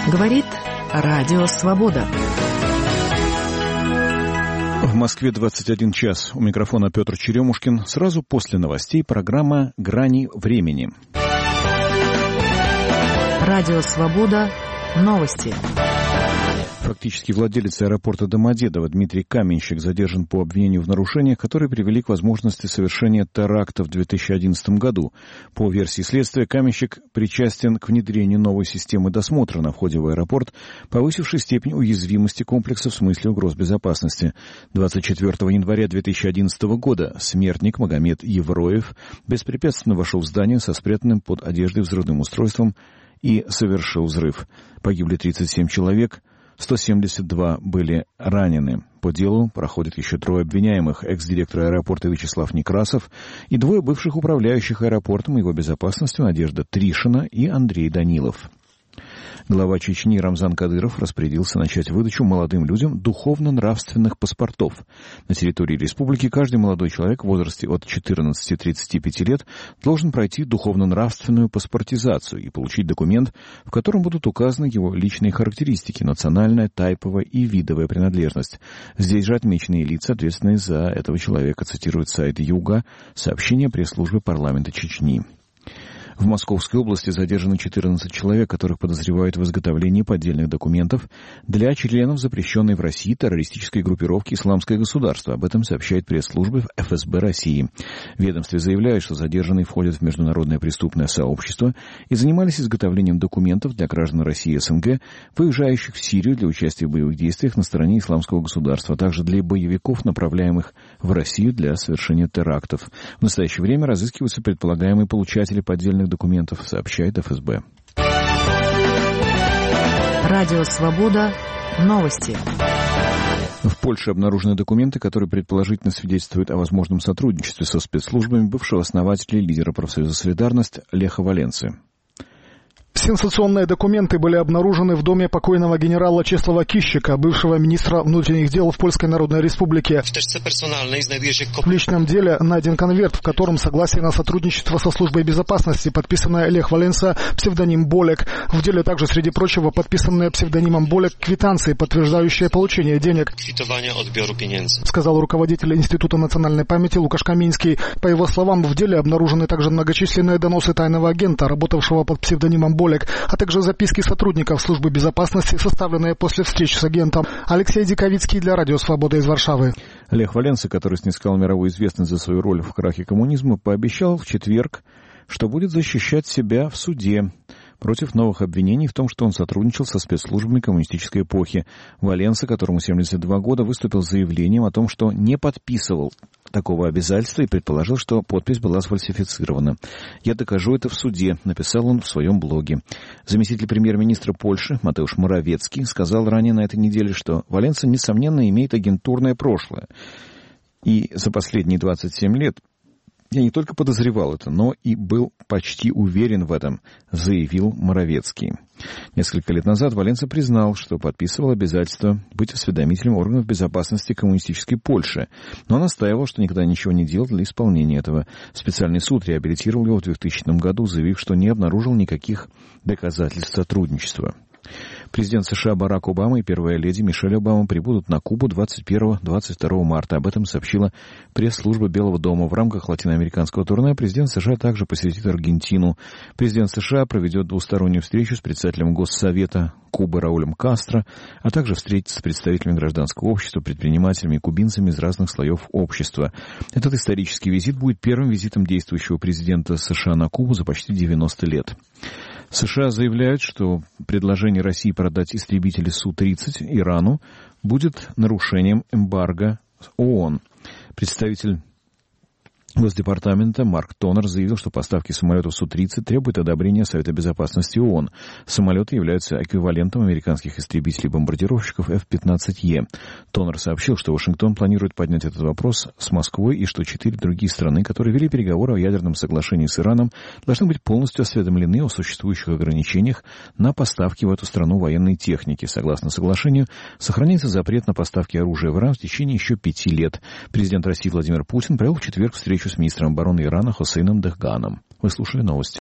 Говорит Радио Свобода. В Москве 21 час. У микрофона Петр Черемушкин. Сразу после новостей программа «Грани времени». Радио Свобода. Новости. Фактически владелец аэропорта Домодедово Дмитрий Каменщик задержан по обвинению в нарушениях, которые привели к возможности совершения теракта в 2011 году. По версии следствия, Каменщик причастен к внедрению новой системы досмотра на входе в аэропорт, повысившей степень уязвимости комплекса в смысле угроз безопасности. 24 января 2011 года смертник Магомед Евроев беспрепятственно вошел в здание со спрятанным под одеждой взрывным устройством и совершил взрыв. Погибли 37 человек. 172 были ранены. По делу проходят еще 3 обвиняемых: экс-директор аэропорта Вячеслав Некрасов и 2 бывших управляющих аэропортом и его безопасностью Надежда Тришина и Андрей Данилов. Глава Чечни Рамзан Кадыров распорядился начать выдачу молодым людям духовно-нравственных паспортов. На территории республики каждый молодой человек в возрасте от 14-35 лет должен пройти духовно-нравственную паспортизацию и получить документ, в котором будут указаны его личные характеристики, национальная, тайповая и видовая принадлежность. Здесь же отмеченные лица, ответственные за этого человека, цитирует сайт Юга, сообщение пресс-службы парламента Чечни. В Московской области задержаны 14 человек, которых подозревают в изготовлении поддельных документов для членов запрещенной в России террористической группировки «Исламское государство». Об этом сообщает пресс-служба ФСБ России. В ведомстве заявляют, что задержанные входят в международное преступное сообщество и занимались изготовлением документов для граждан России и СНГ, выезжающих в Сирию для участия в боевых действиях на стороне «Исламского государства», а также для боевиков, направляемых в Россию для совершения терактов. В настоящее время разыскиваются предполагаемые получатели поддельных документов, сообщает ФСБ. Радио Свобода. Новости. В Польше обнаружены документы, которые предположительно свидетельствуют о возможном сотрудничестве со спецслужбами бывшего основателя и лидера профсоюза «Солидарность» Леха Валенсы. Сенсационные документы были обнаружены в доме покойного генерала Чеслава Кищика, бывшего министра внутренних дел в Польской Народной Республике. В личном деле найден конверт, в котором согласие на сотрудничество со службой безопасности, подписанное Лех Валенса, псевдоним Болек. В деле также, среди прочего, подписанные псевдонимом Болек квитанции, подтверждающие получение денег, сказал руководитель Института национальной памяти Лукаш Каминский. По его словам, в деле обнаружены также многочисленные доносы тайного агента, работавшего под псевдонимом Болек, а также записки сотрудников службы безопасности, составленные после встреч с агентом. Алексей Диковицкий для Радио Свобода из Варшавы. Лех Валенса, который снискал мировую известность за свою роль в крахе коммунизма, пообещал в четверг, что будет защищать себя в суде против новых обвинений в том, что он сотрудничал со спецслужбами коммунистической эпохи. Валенса, которому 72 года, выступил с заявлением о том, что не подписывал такого обязательства и предположил, что подпись была сфальсифицирована. «Я докажу это в суде», — написал он в своем блоге. Заместитель премьер-министра Польши Матеуш Моравецкий сказал ранее на этой неделе, что Валенса, несомненно, имеет агентурное прошлое. И за последние 27 лет «я не только подозревал это, но и был почти уверен в этом», — заявил Моравецкий. Несколько лет назад Валенса признал, что подписывал обязательство быть осведомителем органов безопасности коммунистической Польши, но настаивал, что никогда ничего не делал для исполнения этого. Специальный суд реабилитировал его в 2000 году, заявив, что не обнаружил никаких доказательств сотрудничества. Президент США Барак Обама и первая леди Мишель Обама прибудут на Кубу 21-22 марта. Об этом сообщила пресс-служба Белого дома. В рамках латиноамериканского турне президент США также посетит Аргентину. Президент США проведет двустороннюю встречу с председателем Госсовета Кубы Раулем Кастро, а также встретится с представителями гражданского общества, предпринимателями и кубинцами из разных слоев общества. Этот исторический визит будет первым визитом действующего президента США на Кубу за почти 90 лет. США заявляют, что предложение России продать истребители Су-30 Ирану будет нарушением эмбарго ООН. Представитель Госдепартамента Марк Тонер заявил, что поставки самолетов Су-30 требуют одобрения Совета Безопасности ООН. Самолеты являются эквивалентом американских истребителей-бомбардировщиков F-15E. Тонер сообщил, что Вашингтон планирует поднять этот вопрос с Москвой и что 4 другие страны, которые вели переговоры о ядерном соглашении с Ираном, должны быть полностью осведомлены о существующих ограничениях на поставки в эту страну военной техники. Согласно соглашению, сохраняется запрет на поставки оружия в Иран в течение еще 5 лет. Президент России Владимир Путин провел в четверг встречу с министром обороны Ирана Хусейном Дехганом. Вы слушали новости.